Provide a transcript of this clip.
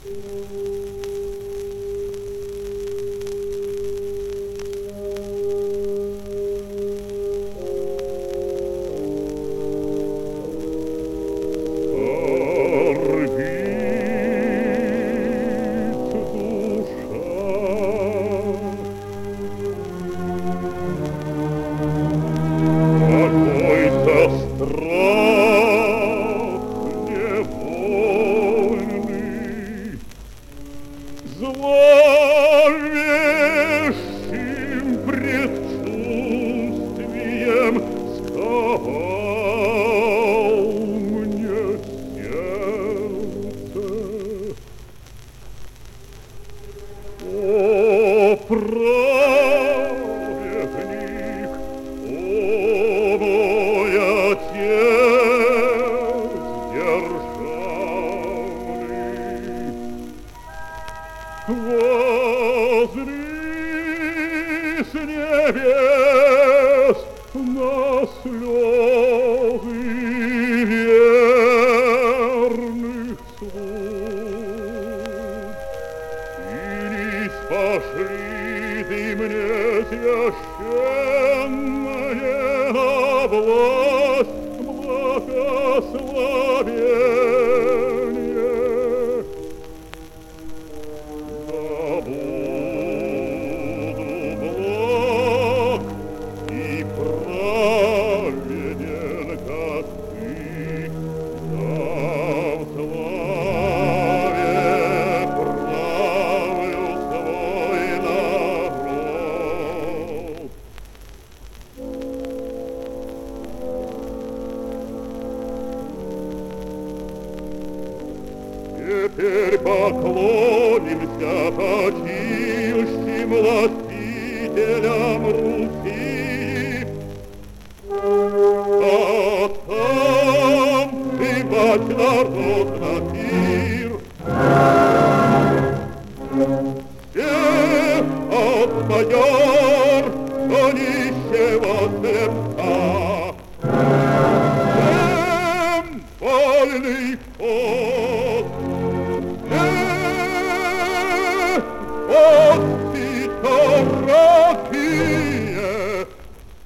Зловещим предчувствием сковал мне сердце. О, праведник, о, мой отец державный, воззри с небес на слезы верных слуг, и не спошли ты мне священная власть благословения. Теперь поклонимся почившим властителям Руси, отцам прибавь народ на пир. Всех от бояр до нищего сердца, всем вольный ход.